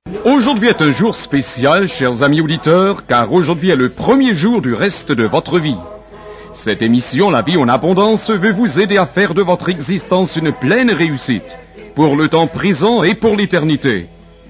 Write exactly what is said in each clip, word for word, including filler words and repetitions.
Aujourd'hui est un jour spécial, chers amis auditeurs, car aujourd'hui est le premier jour du reste de votre vie. Cette émission, La vie en abondance, veut vous aider à faire de votre existence une pleine réussite, pour le temps présent et pour l'éternité.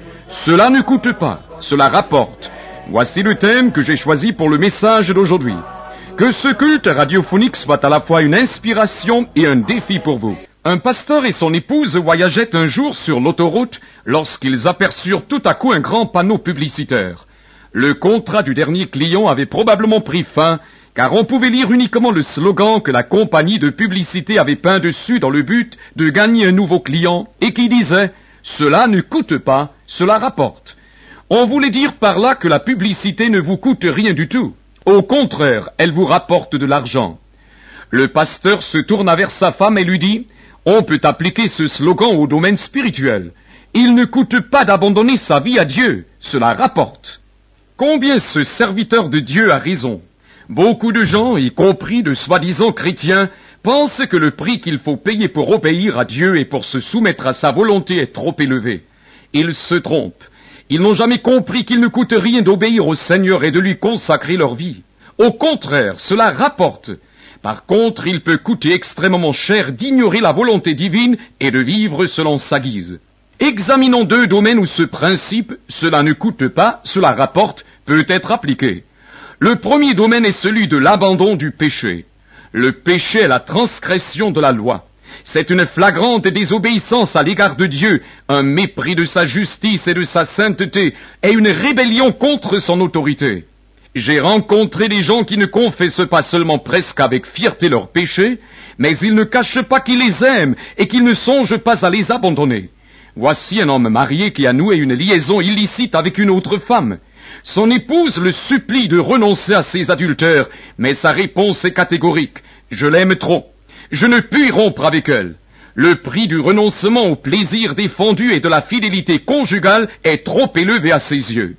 Cela ne coûte pas, cela rapporte. Voici le thème que j'ai choisi pour le message d'aujourd'hui. Que ce culte radiophonique soit à la fois une inspiration et un défi pour vous. Un pasteur et son épouse voyageaient un jour sur l'autoroute lorsqu'ils aperçurent tout à coup un grand panneau publicitaire. Le contrat du dernier client avait probablement pris fin, car on pouvait lire uniquement le slogan que la compagnie de publicité avait peint dessus dans le but de gagner un nouveau client et qui disait « Cela ne coûte pas, cela rapporte ». On voulait dire par là que la publicité ne vous coûte rien du tout. Au contraire, elle vous rapporte de l'argent. Le pasteur se tourna vers sa femme et lui dit « On peut appliquer ce slogan au domaine spirituel. Il ne coûte pas d'abandonner sa vie à Dieu, cela rapporte. » Combien ce serviteur de Dieu a raison. Beaucoup de gens, y compris de soi-disant chrétiens, pensent que le prix qu'il faut payer pour obéir à Dieu et pour se soumettre à sa volonté est trop élevé. Ils se trompent. Ils n'ont jamais compris qu'il ne coûte rien d'obéir au Seigneur et de lui consacrer leur vie. Au contraire, cela rapporte. Par contre, il peut coûter extrêmement cher d'ignorer la volonté divine et de vivre selon sa guise. Examinons deux domaines où ce principe, cela ne coûte pas, cela rapporte, peut être appliqué. Le premier domaine est celui de l'abandon du péché. Le péché est la transgression de la loi. C'est une flagrante désobéissance à l'égard de Dieu, un mépris de sa justice et de sa sainteté, et une rébellion contre son autorité. J'ai rencontré des gens qui ne confessent pas seulement presque avec fierté leurs péchés, mais ils ne cachent pas qu'ils les aiment et qu'ils ne songent pas à les abandonner. Voici un homme marié qui a noué une liaison illicite avec une autre femme. Son épouse le supplie de renoncer à ses adultères, mais sa réponse est catégorique. Je l'aime trop. Je ne puis rompre avec elle. Le prix du renoncement au plaisir défendu et de la fidélité conjugale est trop élevé à ses yeux.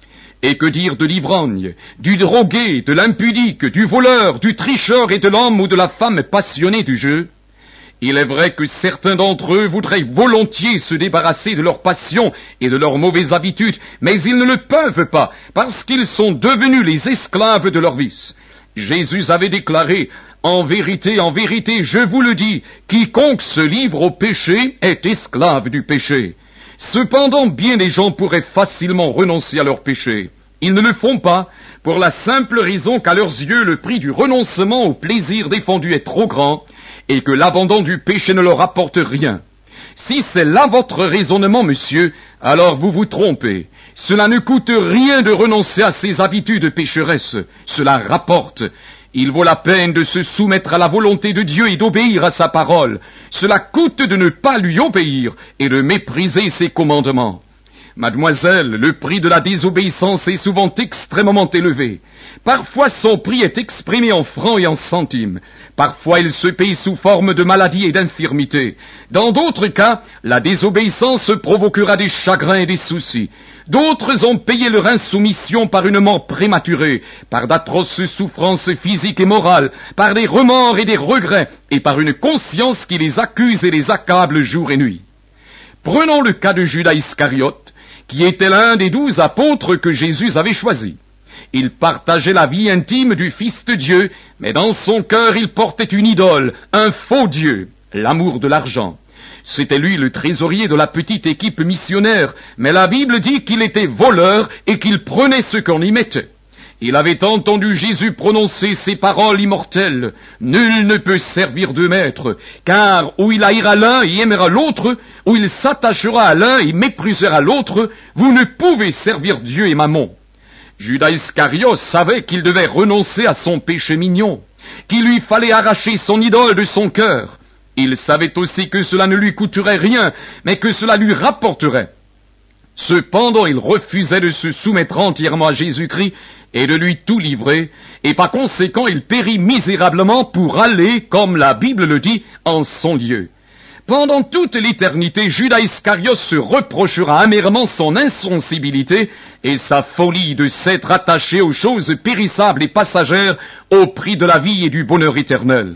Et que dire de l'ivrogne, du drogué, de l'impudique, du voleur, du tricheur et de l'homme ou de la femme passionnée du jeu? Il est vrai que certains d'entre eux voudraient volontiers se débarrasser de leurs passions et de leurs mauvaises habitudes, mais ils ne le peuvent pas, parce qu'ils sont devenus les esclaves de leurs vices. Jésus avait déclaré, « En vérité, en vérité, je vous le dis, quiconque se livre au péché est esclave du péché. » Cependant, bien des gens pourraient facilement renoncer à leur péché. Ils ne le font pas, pour la simple raison qu'à leurs yeux, le prix du renoncement au plaisir défendu est trop grand, et que l'abandon du péché ne leur apporte rien. Si c'est là votre raisonnement, monsieur, alors vous vous trompez. Cela ne coûte rien de renoncer à ses habitudes pécheresses. Cela rapporte. Il vaut la peine de se soumettre à la volonté de Dieu et d'obéir à sa parole. Cela coûte de ne pas lui obéir et de mépriser ses commandements. Mademoiselle, le prix de la désobéissance est souvent extrêmement élevé. Parfois son prix est exprimé en francs et en centimes. Parfois il se paye sous forme de maladie et d'infirmité. Dans d'autres cas, la désobéissance provoquera des chagrins et des soucis. D'autres ont payé leur insoumission par une mort prématurée, par d'atroces souffrances physiques et morales, par des remords et des regrets, et par une conscience qui les accuse et les accable jour et nuit. Prenons le cas de Judas Iscariote, qui était l'un des douze apôtres que Jésus avait choisis. Il partageait la vie intime du Fils de Dieu, mais dans son cœur il portait une idole, un faux Dieu, l'amour de l'argent. C'était lui le trésorier de la petite équipe missionnaire, mais la Bible dit qu'il était voleur et qu'il prenait ce qu'on y mettait. Il avait entendu Jésus prononcer ces paroles immortelles. « Nul ne peut servir deux maîtres, car où il haïra l'un et aimera l'autre, où il s'attachera à l'un et méprisera l'autre, vous ne pouvez servir Dieu et Mammon. » Judas Iscariote savait qu'il devait renoncer à son péché mignon, qu'il lui fallait arracher son idole de son cœur. Il savait aussi que cela ne lui coûterait rien, mais que cela lui rapporterait. Cependant, il refusait de se soumettre entièrement à Jésus-Christ et de lui tout livrer, et par conséquent, il périt misérablement pour aller, comme la Bible le dit, en son lieu. Pendant toute l'éternité, Judas Iscariote se reprochera amèrement son insensibilité et sa folie de s'être attaché aux choses périssables et passagères au prix de la vie et du bonheur éternel.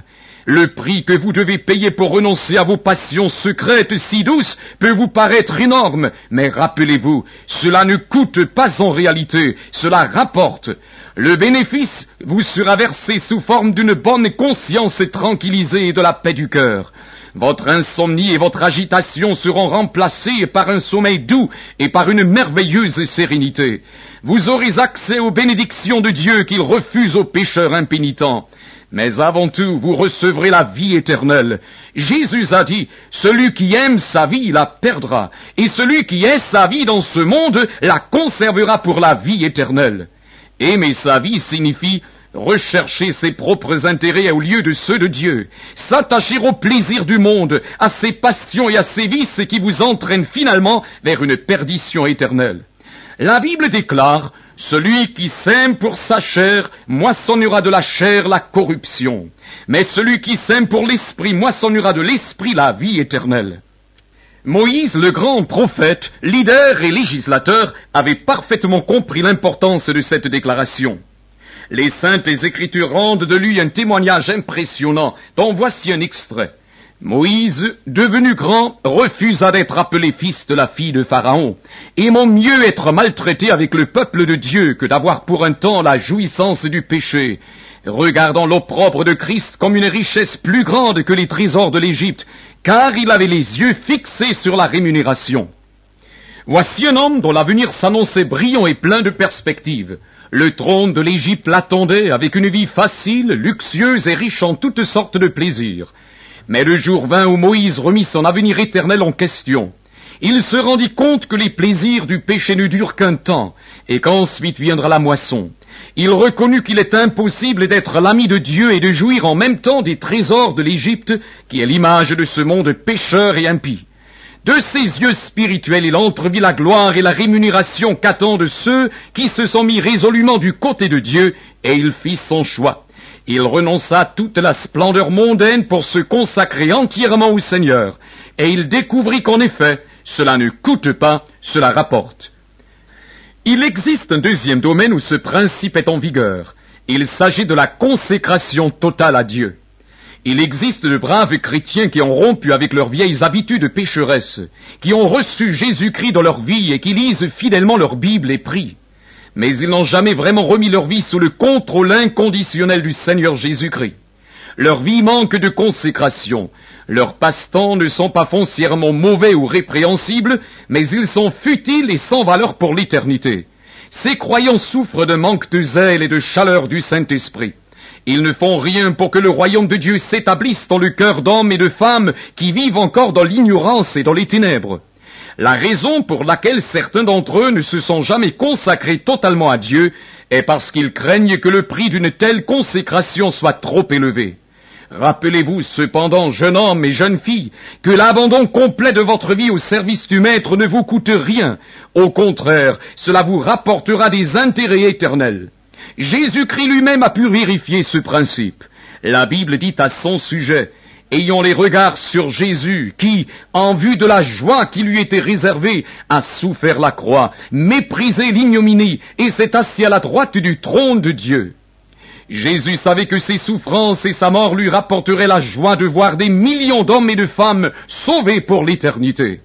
Le prix que vous devez payer pour renoncer à vos passions secrètes si douces peut vous paraître énorme, mais rappelez-vous, cela ne coûte pas en réalité, cela rapporte. Le bénéfice vous sera versé sous forme d'une bonne conscience tranquillisée et de la paix du cœur. Votre insomnie et votre agitation seront remplacées par un sommeil doux et par une merveilleuse sérénité. Vous aurez accès aux bénédictions de Dieu qu'il refuse aux pécheurs impénitents. Mais avant tout, vous recevrez la vie éternelle. Jésus a dit, « Celui qui aime sa vie la perdra, et celui qui hait sa vie dans ce monde la conservera pour la vie éternelle. » Aimer sa vie signifie rechercher ses propres intérêts au lieu de ceux de Dieu, s'attacher au plaisir du monde, à ses passions et à ses vices qui vous entraînent finalement vers une perdition éternelle. La Bible déclare, « Celui qui sème pour sa chair moissonnera de la chair la corruption, mais celui qui sème pour l'esprit moissonnera de l'esprit la vie éternelle. » Moïse, le grand prophète, leader et législateur, avait parfaitement compris l'importance de cette déclaration. Les Saintes Écritures rendent de lui un témoignage impressionnant, dont voici un extrait. Moïse, devenu grand, refusa d'être appelé fils de la fille de Pharaon, aimant mieux être maltraité avec le peuple de Dieu que d'avoir pour un temps la jouissance du péché, regardant l'opprobre de Christ comme une richesse plus grande que les trésors de l'Égypte, car il avait les yeux fixés sur la rémunération. Voici un homme dont l'avenir s'annonçait brillant et plein de perspectives. Le trône de l'Égypte l'attendait avec une vie facile, luxueuse et riche en toutes sortes de plaisirs. Mais le jour vint où Moïse remit son avenir éternel en question. Il se rendit compte que les plaisirs du péché ne durent qu'un temps, et qu'ensuite viendra la moisson. Il reconnut qu'il est impossible d'être l'ami de Dieu et de jouir en même temps des trésors de l'Égypte, qui est l'image de ce monde pécheur et impie. De ses yeux spirituels, il entrevit la gloire et la rémunération qu'attendent ceux qui se sont mis résolument du côté de Dieu, et il fit son choix. Il renonça à toute la splendeur mondaine pour se consacrer entièrement au Seigneur, et il découvrit qu'en effet, cela ne coûte pas, cela rapporte. Il existe un deuxième domaine où ce principe est en vigueur. Il s'agit de la consécration totale à Dieu. Il existe de braves chrétiens qui ont rompu avec leurs vieilles habitudes pécheresses, qui ont reçu Jésus-Christ dans leur vie et qui lisent fidèlement leur Bible et prient. Mais ils n'ont jamais vraiment remis leur vie sous le contrôle inconditionnel du Seigneur Jésus-Christ. Leur vie manque de consécration. Leurs passe-temps ne sont pas foncièrement mauvais ou répréhensibles, mais ils sont futiles et sans valeur pour l'éternité. Ces croyants souffrent d'un manque de zèle et de chaleur du Saint-Esprit. Ils ne font rien pour que le royaume de Dieu s'établisse dans le cœur d'hommes et de femmes qui vivent encore dans l'ignorance et dans les ténèbres. La raison pour laquelle certains d'entre eux ne se sont jamais consacrés totalement à Dieu est parce qu'ils craignent que le prix d'une telle consécration soit trop élevé. Rappelez-vous cependant, jeune homme et jeune fille, que l'abandon complet de votre vie au service du Maître ne vous coûte rien. Au contraire, cela vous rapportera des intérêts éternels. Jésus-Christ lui-même a pu vérifier ce principe. La Bible dit à son sujet, « Ayons les regards sur Jésus, qui, en vue de la joie qui lui était réservée, a souffert la croix, méprisé l'ignominie, et s'est assis à la droite du trône de Dieu. » Jésus savait que ses souffrances et sa mort lui rapporteraient la joie de voir des millions d'hommes et de femmes sauvés pour l'éternité.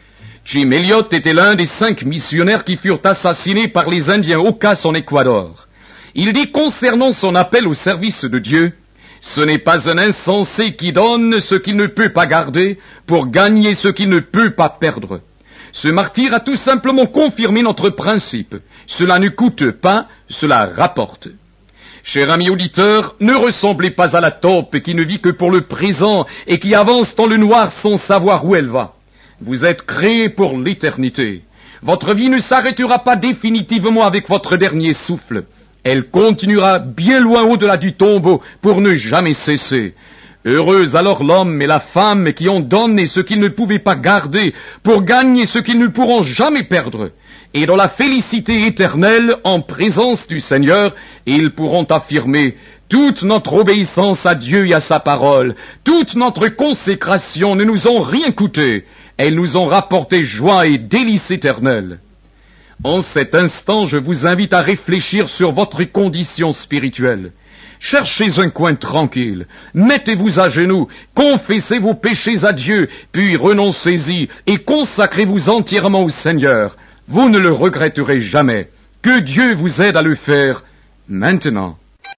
Jim Elliot était l'un des cinq missionnaires qui furent assassinés par les Indiens Aucas en Équateur. Il dit concernant son appel au service de Dieu, « Ce n'est pas un insensé qui donne ce qu'il ne peut pas garder pour gagner ce qu'il ne peut pas perdre. » Ce martyr a tout simplement confirmé notre principe. Cela ne coûte pas, cela rapporte. Cher ami auditeur, ne ressemblez pas à la taupe qui ne vit que pour le présent et qui avance dans le noir sans savoir où elle va. Vous êtes créés pour l'éternité. Votre vie ne s'arrêtera pas définitivement avec votre dernier souffle. Elle continuera bien loin au-delà du tombeau pour ne jamais cesser. Heureux alors l'homme et la femme qui ont donné ce qu'ils ne pouvaient pas garder pour gagner ce qu'ils ne pourront jamais perdre. Et dans la félicité éternelle, en présence du Seigneur, ils pourront affirmer toute notre obéissance à Dieu et à sa parole, toute notre consécration ne nous ont rien coûté. Elles nous ont rapporté joie et délices éternelles. En cet instant, je vous invite à réfléchir sur votre condition spirituelle. cherchez un coin tranquille, mettez-vous à genoux, confessez vos péchés à Dieu, puis renoncez-y et consacrez-vous entièrement au Seigneur. Vous ne le regretterez jamais. Que Dieu vous aide à le faire maintenant.